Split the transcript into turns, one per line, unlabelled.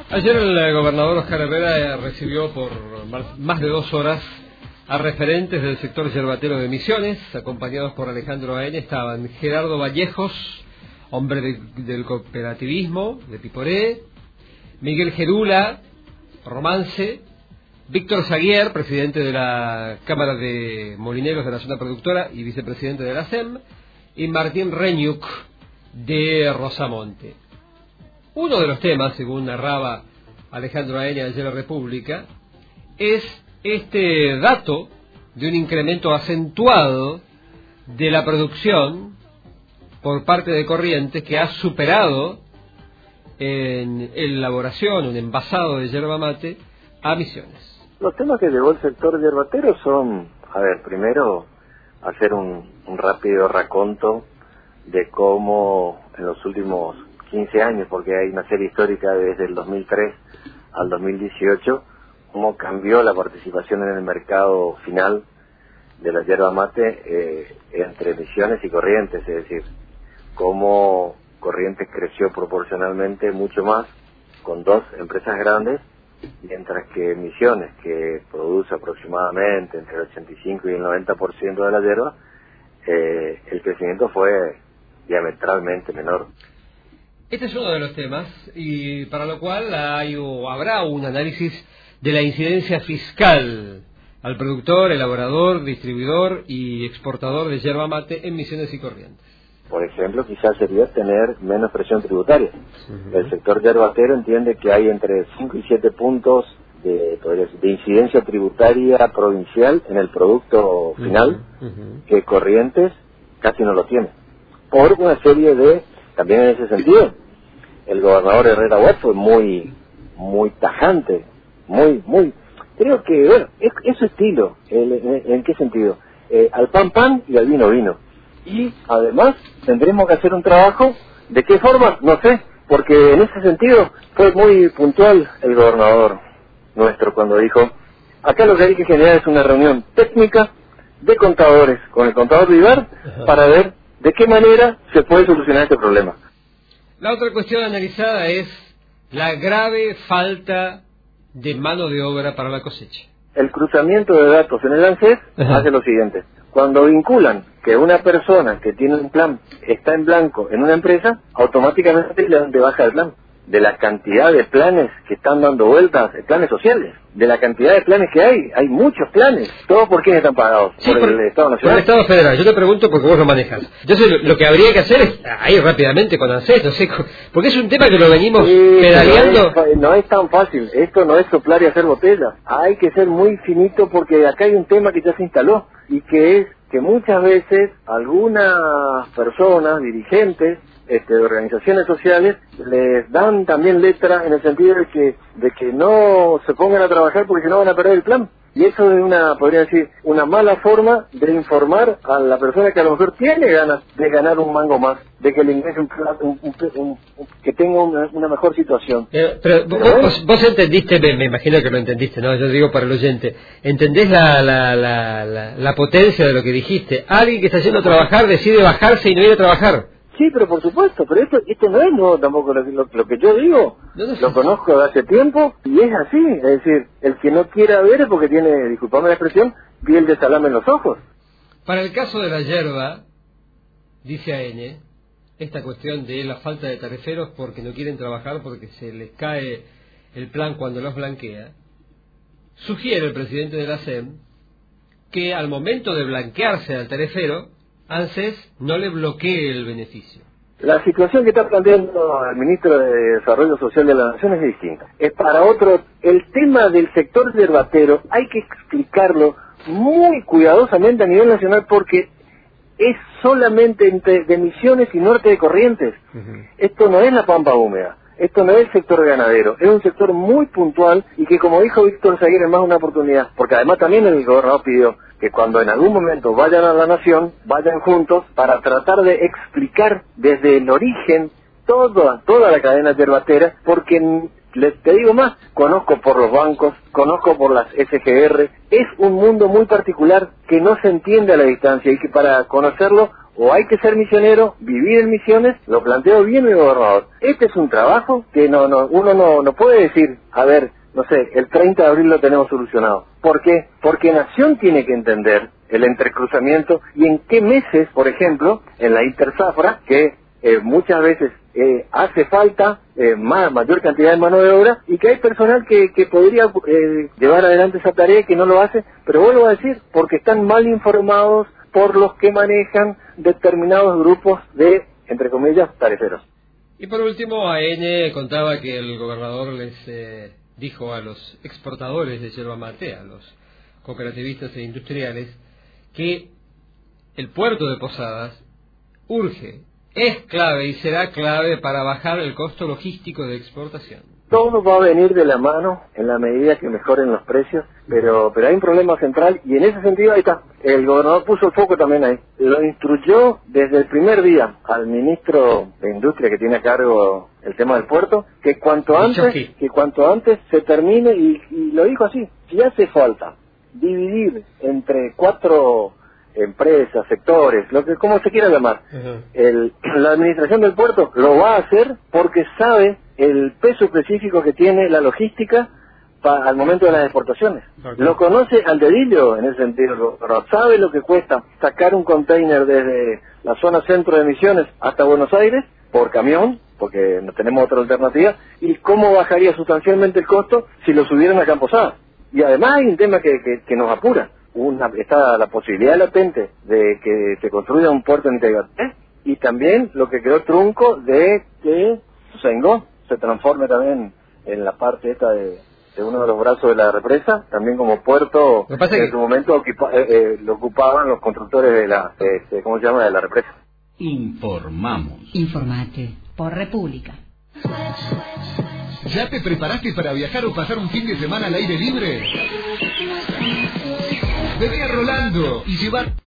Ayer el gobernador Oscar Herrera recibió por más de 2 horas a referentes del sector yerbatero de Misiones, acompañados por Alejandro Aene. Estaban Gerardo Vallejos, hombre del cooperativismo de Piporé, Miguel Gerula, Romance, Víctor Zaguier, presidente de la Cámara de Molineros de la Zona Productora y vicepresidente de la SEM, y Martín Reñuc, de Rosamonte. Uno de los temas, según narraba Alejandro Aene ayer en la República, es este dato de un incremento acentuado de la producción por parte de Corrientes, que ha superado en elaboración, un envasado de yerba mate, a Misiones.
Los temas que llevó el sector yerbatero son, primero hacer un rápido raconto de cómo en los últimos 15 años, porque hay una serie histórica desde el 2003 al 2018, cómo cambió la participación en el mercado final de la yerba mate entre Misiones y Corrientes, es decir, cómo Corrientes creció proporcionalmente mucho más con 2 empresas grandes, mientras que Misiones, que produce aproximadamente entre el 85 y el 90% de la yerba, el crecimiento fue diametralmente menor.
Este es uno de los temas, y para lo cual habrá un análisis de la incidencia fiscal al productor, elaborador, distribuidor y exportador de yerba mate en Misiones y Corrientes.
Por ejemplo, quizás sería tener menos presión tributaria. El sector yerbatero entiende que hay entre 5 y 7 puntos de incidencia tributaria provincial en el producto final, que Corrientes casi no lo tiene. Por una serie de, también en ese sentido, el gobernador Herrera Watt fue muy tajante, creo que, bueno, es su estilo. ¿En qué sentido? Al pan y al vino. Y además tendremos que hacer un trabajo. ¿De qué forma? No sé, porque en ese sentido fue muy puntual el gobernador nuestro cuando dijo: acá lo que hay que generar es una reunión técnica de contadores con el contador Vivar para ver de qué manera se puede solucionar este problema.
La otra cuestión analizada es la grave falta de mano de obra para la cosecha.
El cruzamiento de datos en el ANSES hace lo siguiente: cuando vinculan que una persona que tiene un plan está en blanco en una empresa, automáticamente le dan de baja el plan. De la cantidad de planes que están dando vueltas, planes sociales, de la cantidad de planes que hay muchos planes. ¿Todos por quién están pagados?
Sí,
por el Estado Nacional.
Por el Estado Federal. Yo te pregunto porque vos lo manejas. Yo sé, lo que habría que hacer es ir rápidamente con ANSES, no sé, porque es un tema que lo venimos pedaleando.
No es tan fácil, esto no es soplar y hacer botellas. Hay que ser muy finito, porque acá hay un tema que ya se instaló, y que es que muchas veces algunas personas, dirigentes de organizaciones sociales, les dan también letra en el sentido de que no se pongan a trabajar porque si no van a perder el plan. Y eso es podría decir, una mala forma de informar a la persona que a lo mejor tiene ganas de ganar un mango más, de que le ingrese que tenga una mejor situación.
Pero vos entendiste, me imagino que lo entendiste, ¿no? Yo digo para el oyente, ¿entendés la potencia de lo que dijiste? Alguien que está yendo a trabajar decide bajarse y no ir a trabajar.
Sí, pero por supuesto, pero esto no es nuevo tampoco, lo que yo digo, lo conozco de hace tiempo, y es así, es decir, el que no quiera ver es porque tiene, disculpame la expresión, piel de salame en los ojos.
Para el caso de la yerba, dice Aene, esta cuestión de la falta de tariferos porque no quieren trabajar, porque se les cae el plan cuando los blanquea, sugiere el presidente de la SEM que al momento de blanquearse al tarifero, ANSES no le bloquee el beneficio.
La situación que está planteando el ministro de Desarrollo Social de la Nación es distinta. Es para otro. El tema del sector yerbatero hay que explicarlo muy cuidadosamente a nivel nacional, porque es solamente entre Misiones y norte de Corrientes. Esto no es la pampa húmeda. Esto no es el sector ganadero, es un sector muy puntual, y que, como dijo Víctor Zaguier, es más una oportunidad, porque además también el gobernador pidió que cuando en algún momento vayan a la Nación, vayan juntos para tratar de explicar desde el origen toda la cadena yerbatera, porque te digo más, conozco por los bancos, conozco por las SGR, es un mundo muy particular que no se entiende a la distancia, y que para conocerlo o hay que ser misionero, vivir en Misiones, lo planteó bien el gobernador. Este es un trabajo que uno no puede decir, a ver, no sé, el 30 de abril lo tenemos solucionado. ¿Por qué? Porque Nación tiene que entender el entrecruzamiento y en qué meses, por ejemplo, en la interzafra, que muchas veces hace falta mayor cantidad de mano de obra y que hay personal que podría llevar adelante esa tarea y que no lo hace, pero vuelvo a decir, porque están mal informados por los que manejan determinados grupos de, entre comillas, tariferos.
Y por último, AN contaba que el gobernador les dijo a los exportadores de yerba mate, a los cooperativistas e industriales, que el puerto de Posadas urge, es clave y será clave para bajar el costo logístico de exportación.
Todo va a venir de la mano en la medida que mejoren los precios, pero hay un problema central y en ese sentido ahí está. El gobernador puso el foco también ahí. Lo instruyó desde el primer día al ministro de Industria que tiene a cargo el tema del puerto, que cuanto antes se termine y lo dijo así, si hace falta dividir entre 4 empresas, sectores, como se quiera llamar, la administración del puerto lo va a hacer porque sabe el peso específico que tiene la logística al momento de las exportaciones. Lo conoce al dedillo en ese sentido, sabe lo que cuesta sacar un container desde la zona centro de Misiones hasta Buenos Aires por camión, porque no tenemos otra alternativa, y cómo bajaría sustancialmente el costo si lo subieran a Campo Posadas. Y además hay un tema que nos apura. Está la posibilidad latente de que se construya un puerto en Tegaté y también lo que quedó trunco de que Sengó se transforme también en la parte esta de uno de los brazos de la represa, también como puerto que en su momento lo ocupaban los constructores de la, ¿cómo se llama?, de la represa.
Informamos.
Informate por República.
¿Ya te preparaste para viajar o pasar un fin de semana al aire libre? Bebé a Rolando y llevar